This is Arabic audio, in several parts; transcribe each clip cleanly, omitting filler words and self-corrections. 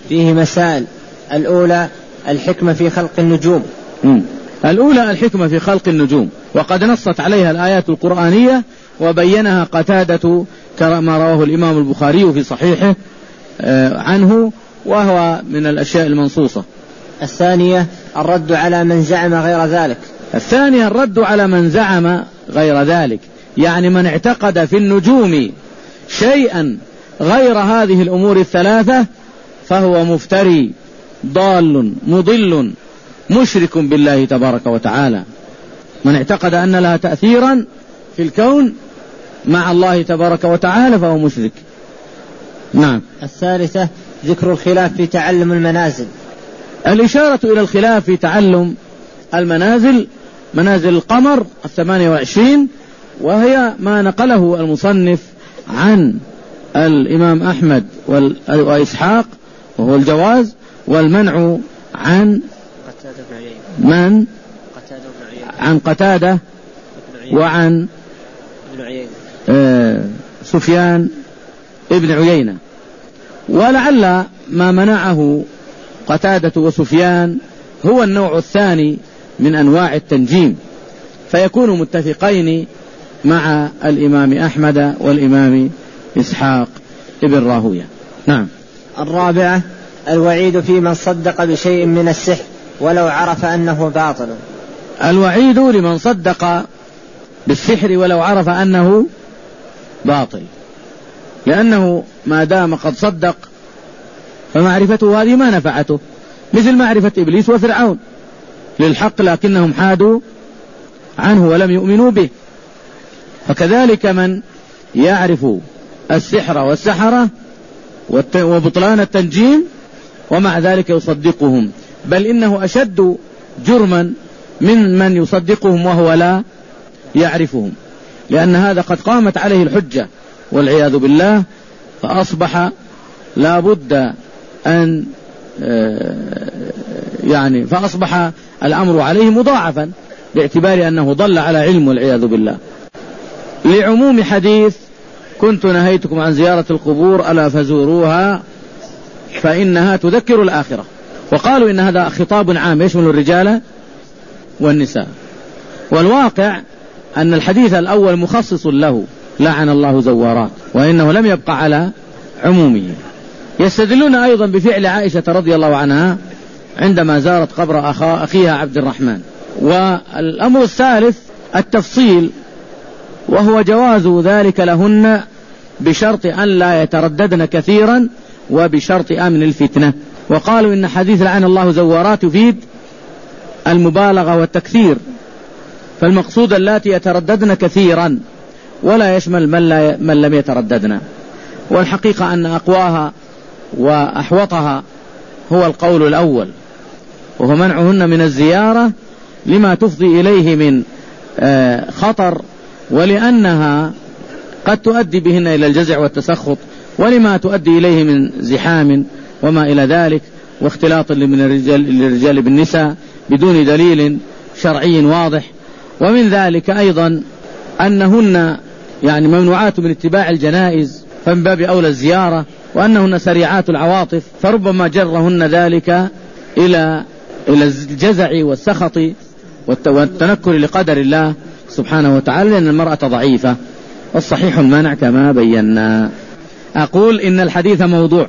فيه مسائل. الأولى الحكمة في خلق النجوم. الأولى الحكمة في خلق النجوم، وقد نصت عليها الآيات القرآنية وبينها قتادة كما رواه الإمام البخاري في صحيحه عنه، وهو من الأشياء المنصوصة. الثانية الرد على من زعم غير ذلك. الثانية الرد على من زعم غير ذلك، يعني من اعتقد في النجوم شيئا غير هذه الأمور الثلاثة فهو مفتري ضال مضل مشرك بالله تبارك وتعالى. من اعتقد أن لها تأثيرا في الكون مع الله تبارك وتعالى فهو مشرك. نعم. الثالثة ذكر الخلاف في تعلم المنازل. الإشارة إلى الخلاف في تعلم المنازل، منازل القمر 28، وهي ما نقله المصنف عن الإمام أحمد وإسحاق وهو الجواز، والمنع عن من؟ عن قتادة وعن سفيان ابن عيينة. ولعل ما منعه قتادة وسفيان هو النوع الثاني من أنواع التنجيم، فيكون متفقين مع الإمام أحمد والإمام إسحاق ابن راهويه. نعم. الرابعة الوعيد في من صدق بشيء من السحر ولو عرف أنه باطل. الوعيد لمن صدق بالسحر ولو عرف أنه باطل، لأنه ما دام قد صدق فمعرفته هذه ما نفعته، مثل معرفة إبليس وفرعون للحق لكنهم حادوا عنه ولم يؤمنوا به. فكذلك من يعرف السحر والسحرة وبطلان التنجيم ومع ذلك يصدقهم، بل إنه أشد جرما من يصدقهم وهو لا يعرفهم، لأن هذا قد قامت عليه الحجة والعياذ بالله، فأصبح لا بد أن فأصبح الأمر عليه مضاعفا باعتبار أنه ضل على علم والعياذ بالله. لعموم حديث كنت نهيتكم عن زيارة القبور ألا فزوروها فإنها تذكر الآخرة. وقالوا إن هذا خطاب عام يشمل الرجال والنساء، والواقع أن الحديث الأول مخصص له لعن الله زوارات، وإنه لم يبقى على عمومه. يستدلون أيضا بفعل عائشة رضي الله عنها عندما زارت قبر أخيها عبد الرحمن. والأمر الثالث التفصيل، وهو جواز ذلك لهن بشرط أن لا يترددن كثيرا وبشرط أمن الفتنة. وقالوا إن حديث لعن الله زوارات يفيد المبالغة والتكثير، فالمقصود اللاتي يترددن كثيرا ولا يشمل من لم يترددن. والحقيقة أن أقواها وأحوطها هو القول الأول، وهو منعهن من الزيارة لما تفضي إليه من خطر، ولأنها قد تؤدي بهن إلى الجزع والتسخط، ولما تؤدي إليه من زحام وما إلى ذلك، واختلاط من الرجال بالنساء بدون دليل شرعي واضح. ومن ذلك أيضا أنهن ممنوعات من اتباع الجنائز، فمن باب أولى الزيارة، وأنهن سريعات العواطف، فربما جرهن ذلك إلى الجزع والسخط والتنكر لقدر الله سبحانه وتعالى، لأن المرأة ضعيفة، والصحيح المنع كما بينا. أقول إن الحديث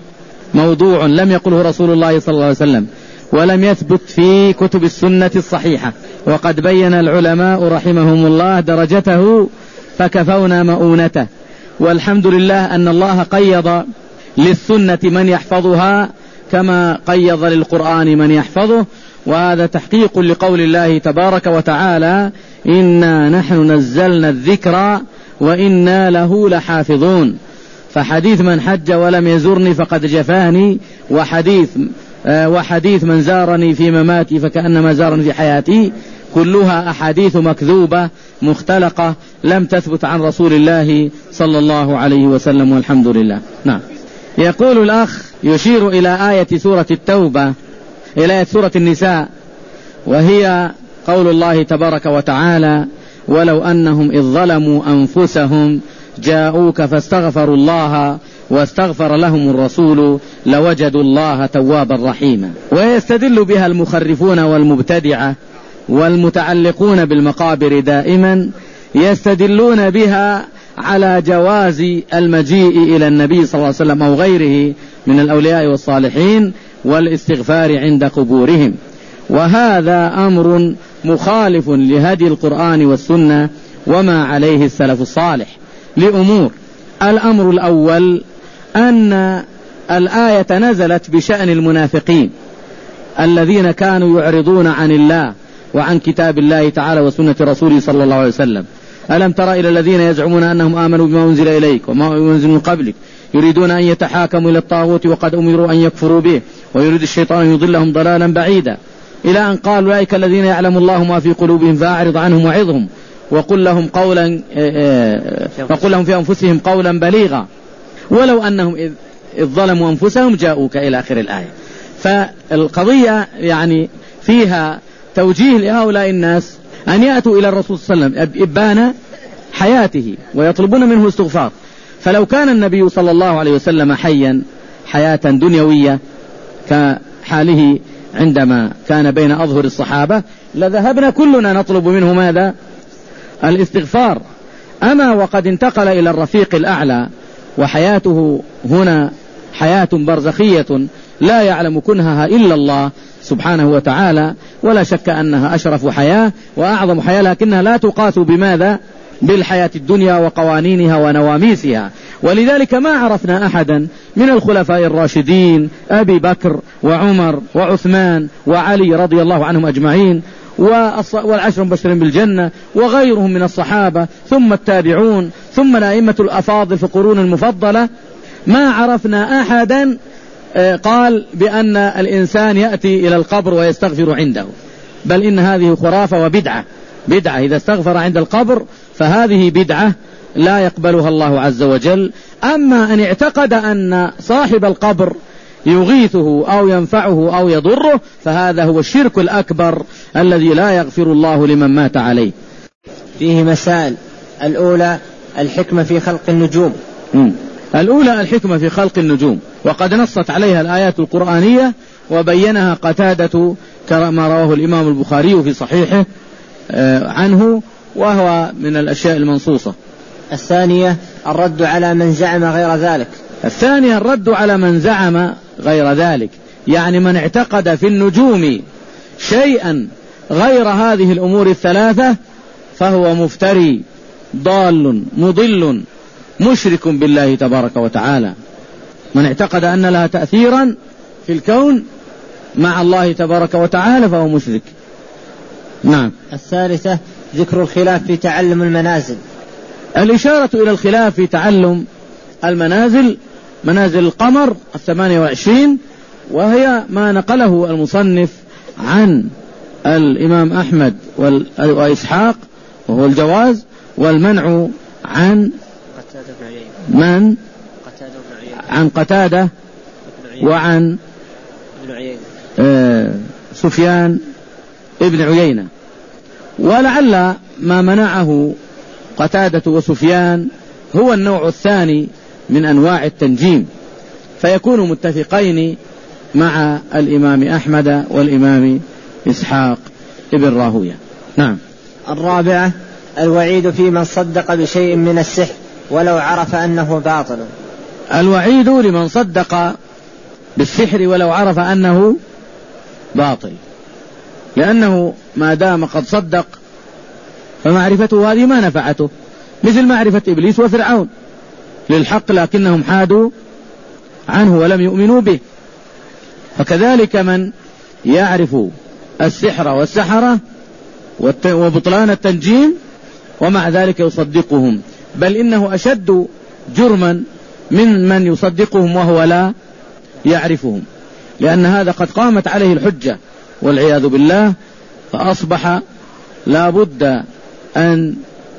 موضوع لم يقله رسول الله صلى الله عليه وسلم، ولم يثبت في كتب السنة الصحيحة، وقد بين العلماء رحمهم الله درجته فكفونا مؤونته. والحمد لله أن الله قيض للسنة من يحفظها كما قيض للقرآن من يحفظه، وهذا تحقيق لقول الله تبارك وتعالى إنا نحن نزلنا الذكر وإنا له لحافظون. فحديث من حج ولم يزرني فقد جفاني، وحديث من زارني في مماتي فكأنما زارني في حياتي، كلها أحاديث مكذوبة مختلقة لم تثبت عن رسول الله صلى الله عليه وسلم، والحمد لله. نعم. يقول الأخ يشير إلى آية سورة التوبة، إلى آية سورة النساء، وهي قول الله تبارك وتعالى ولو أنهم إذ ظلموا أنفسهم جاءوك فاستغفروا الله واستغفر لهم الرسول لوجدوا الله توابا رحيما. ويستدل بها المخرفون والمبتدعة والمتعلقون بالمقابر دائما، يستدلون بها على جواز المجيء إلى النبي صلى الله عليه وسلم أو غيره من الأولياء والصالحين والاستغفار عند قبورهم، وهذا أمر مخالف لهدي القرآن والسنة وما عليه السلف الصالح لأمور. الأمر الأول أن الآية نزلت بشأن المنافقين الذين كانوا يعرضون عن الله وعن كتاب الله تعالى وسنة رسوله صلى الله عليه وسلم. ألم تر إلى الذين يزعمون أنهم آمنوا بما أنزل إليك وما أنزل من قبلك يريدون أن يتحاكموا إلى الطاغوت وقد أمروا أن يكفروا به ويريد الشيطان أن يضلهم ضلالا بعيدا، إلى أن قال أولئك الذين يعلم الله ما في قلوبهم فأعرض عنهم وعظهم وقل لهم في أنفسهم قولا بليغا ولو أنهم إذ ظلموا أنفسهم جاءوك إلى آخر الآية. فالقضية يعني فيها توجيه لهؤلاء الناس أن يأتوا إلى الرسول صلى الله عليه وسلم إبان حياته ويطلبون منه الاستغفار. فلو كان النبي صلى الله عليه وسلم حيا حياة دنيوية كحاله عندما كان بين أظهر الصحابة لذهبنا كلنا نطلب منه ماذا؟ الاستغفار. أما وقد انتقل إلى الرفيق الأعلى وحياته هنا حياة برزخية لا يعلم كنهها إلا الله سبحانه وتعالى، ولا شك أنها أشرف حياة وأعظم حياة، لكنها لا تقاس بماذا؟ بالحياة الدنيا وقوانينها ونواميسها. ولذلك ما عرفنا أحدا من الخلفاء الراشدين أبي بكر وعمر وعثمان وعلي رضي الله عنهم أجمعين والعشر المبشرين بالجنة وغيرهم من الصحابة ثم التابعون ثم الأئمة الأفاضل في القرون المفضلة، ما عرفنا أحدا قال بأن الإنسان يأتي إلى القبر ويستغفر عنده، بل إن هذه خرافة وبدعة. إذا استغفر عند القبر فهذه بدعة لا يقبلها الله عز وجل. أما أن اعتقد أن صاحب القبر يغيثه أو ينفعه أو يضره فهذا هو الشرك الأكبر الذي لا يغفر الله لمن مات عليه. فيه مسائل. الأولى الحكمة في خلق النجوم. الأولى الحكمة في خلق النجوم، وقد نصت عليها الآيات القرآنية وبينها قتادة كما رواه الإمام البخاري في صحيحه عنه، وهو من الأشياء المنصوصة. الثانية الرد على من زعم غير ذلك. الثانية الرد على من زعم غير ذلك، يعني من اعتقد في النجوم شيئا غير هذه الأمور الثلاثة فهو مفتري ضال مضل مشرك بالله تبارك وتعالى. من اعتقد أن لها تأثيرا في الكون مع الله تبارك وتعالى فهو مشرك. نعم. الثالثة ذكر الخلاف في تعلم المنازل. الإشارة إلى الخلاف في تعلم المنازل، منازل القمر 28، وهي ما نقله المصنف عن الإمام أحمد وإسحاق وهو الجواز، والمنع عن من؟ عن قتادة وعن سفيان ابن عيينة. ولعل ما منعه قتادة وسفيان هو النوع الثاني من أنواع التنجيم، فيكون متفقين مع الإمام أحمد والإمام إسحاق ابن راهوية. نعم. الرابعة الوعيد في من صدق بشيء من السحر ولو عرف أنه باطل. الوعيد لمن صدق بالسحر ولو عرف أنه باطل، لأنه ما دام قد صدق فمعرفته هذه ما نفعته، مثل معرفة إبليس وفرعون للحق لكنهم حادوا عنه ولم يؤمنوا به. فكذلك من يعرف السحر والسحرة وبطلان التنجيم ومع ذلك يصدقهم، بل إنه أشد جرما من يصدقهم وهو لا يعرفهم، لأن هذا قد قامت عليه الحجة والعياذ بالله، فأصبح لا بد أن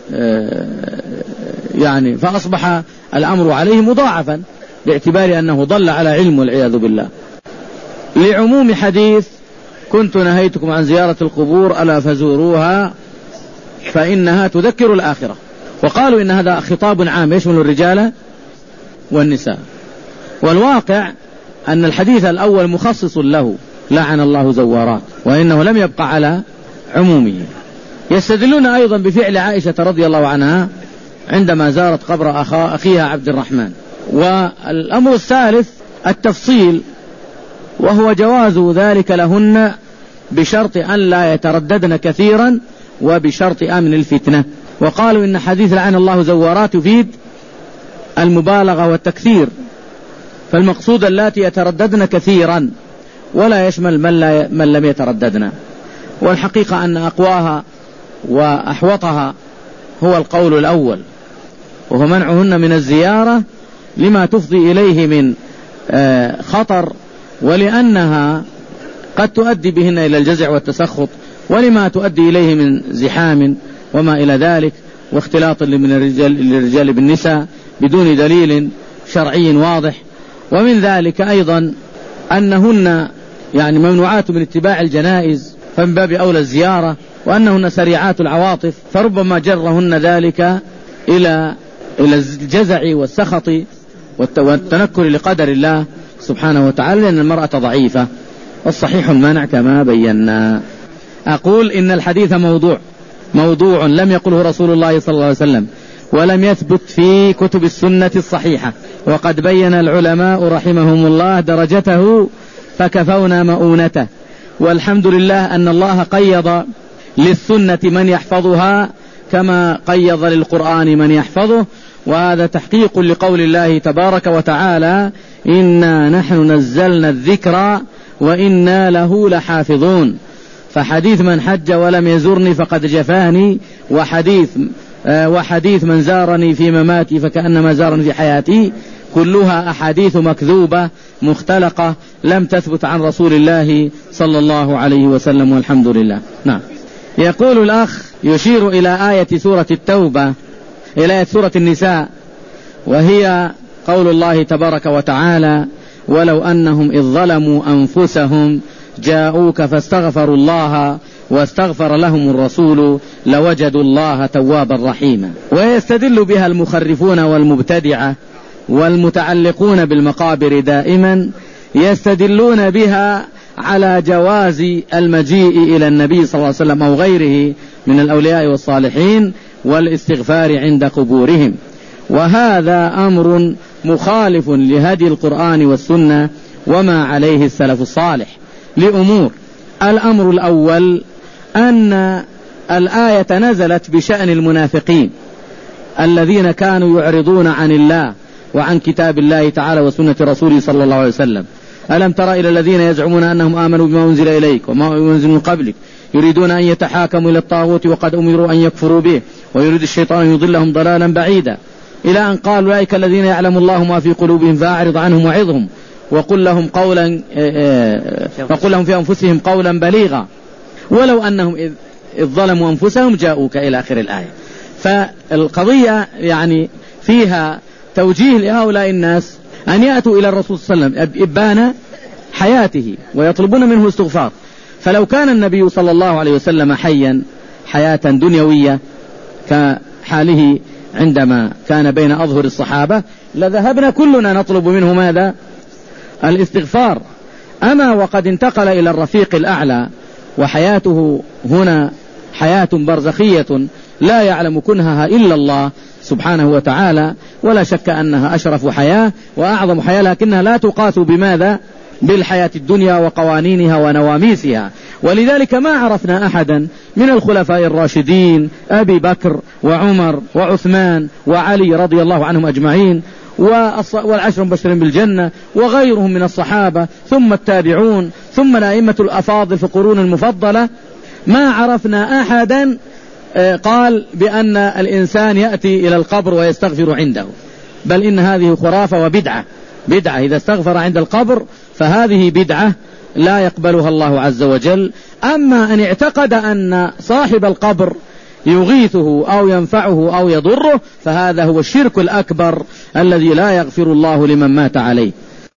فأصبح الأمر عليه مضاعفا باعتبار أنه ضل على علم والعياذ بالله. لعموم حديث كنت نهيتكم عن زيارة القبور ألا فزوروها فإنها تذكر الآخرة. وقالوا إن هذا خطاب عام يشمل الرجال والنساء، والواقع أن الحديث الأول مخصص له، لعن الله زوارات، وإنه لم يبقى على عمومه. يستدلون أيضا بفعل عائشة رضي الله عنها عندما زارت قبر أخيها عبد الرحمن. والأمر الثالث التفصيل، وهو جواز ذلك لهن بشرط أن لا يترددن كثيرا وبشرط أمن الفتنة. وقالوا إن حديث لعن الله زوارات يفيد المبالغة والتكثير، فالمقصود اللاتي يترددن كثيرا ولا يشمل من لم يترددن. والحقيقة أن أقواها وأحوطها هو القول الأول، وهو منعهن من الزيارة لما تفضي إليه من خطر، ولأنها قد تؤدي بهن إلى الجزع والتسخط، ولما تؤدي إليه من زحام وما إلى ذلك، واختلاط من الرجال بالنساء بدون دليل شرعي واضح. ومن ذلك أيضا أنهن يعني ممنوعات من اتباع الجنائز، فمن باب أولى الزيارة، وأنهن سريعات العواطف، فربما جرهن ذلك إلى الجزع والسخط والتنكر لقدر الله سبحانه وتعالى، لأن المرأة ضعيفة، والصحيح المنع كما بينا. أقول إن الحديث موضوع لم يقله رسول الله صلى الله عليه وسلم، ولم يثبت في كتب السنة الصحيحة، وقد بين العلماء رحمهم الله درجته فكفونا مؤونته. والحمد لله أن الله قيض للسنة من يحفظها كما قيض للقرآن من يحفظه، وهذا تحقيق لقول الله تبارك وتعالى: إنا نحن نزلنا الذكر وإنا له لحافظون. فحديث من حج ولم يزرني فقد جفاني، وحديث من زارني في مماتي فكأنما زارني في حياتي، كلها أحاديث مكذوبة مختلقة لم تثبت عن رسول الله صلى الله عليه وسلم، والحمد لله. نعم. يقول الأخ يشير إلى آية سورة التوبة، إلى آية سورة النساء، وهي قول الله تبارك وتعالى: ولو أنهم إذ ظلموا أنفسهم جاءوك فاستغفروا الله واستغفر لهم الرسول لوجدوا الله توابا رحيما. ويستدل بها المخرفون والمبتدعة والمتعلقون بالمقابر دائما، يستدلون بها على جواز المجيء إلى النبي صلى الله عليه وسلم أو غيره من الأولياء والصالحين والاستغفار عند قبورهم، وهذا أمر مخالف لهدي القرآن والسنة وما عليه السلف الصالح لأمور. الأمر الأول أن الآية نزلت بشأن المنافقين الذين كانوا يعرضون عن الله وعن كتاب الله تعالى وسنة رسوله صلى الله عليه وسلم. ألم تر إلى الذين يزعمون أنهم آمنوا بما أنزل إليك وما أنزل من قبلك يريدون أن يتحاكموا إلى الطاغوت وقد أمروا أن يكفروا به ويريد الشيطان أن يضلهم ضلالا بعيدا، إلى أن قال: أولئك الذين يعلم الله ما في قلوبهم فأعرض عنهم وعظهم وقل لهم في أنفسهم قولا بليغا ولو أنهم إذ ظلموا أنفسهم جاءوك إلى آخر الآية. فالقضية يعني فيها توجيه لهؤلاء الناس أن يأتوا إلى الرسول صلى الله عليه وسلم إبان حياته ويطلبون منه استغفار. فلو كان النبي صلى الله عليه وسلم حيا حياة دنيوية كحاله عندما كان بين أظهر الصحابة لذهبنا كلنا نطلب منه ماذا؟ الاستغفار. أما وقد انتقل إلى الرفيق الأعلى وحياته هنا حياة برزخية لا يعلم كنهها إلا الله سبحانه وتعالى، ولا شك أنها أشرف حياة وأعظم حياة، لكنها لا تقاس بماذا؟ بالحياة الدنيا وقوانينها ونواميسها. ولذلك ما عرفنا أحدا من الخلفاء الراشدين أبي بكر وعمر وعثمان وعلي رضي الله عنهم أجمعين والعشر المبشرين بالجنة وغيرهم من الصحابة ثم التابعون ثم الأئمة الأفاضل في القرون المفضلة، ما عرفنا أحدا قال بأن الإنسان يأتي إلى القبر ويستغفر عنده، بل إن هذه خرافة وبدعة. إذا استغفر عند القبر فهذه بدعة لا يقبلها الله عز وجل. أما أن اعتقد أن صاحب القبر يغيثه أو ينفعه أو يضره فهذا هو الشرك الأكبر الذي لا يغفر الله لمن مات عليه.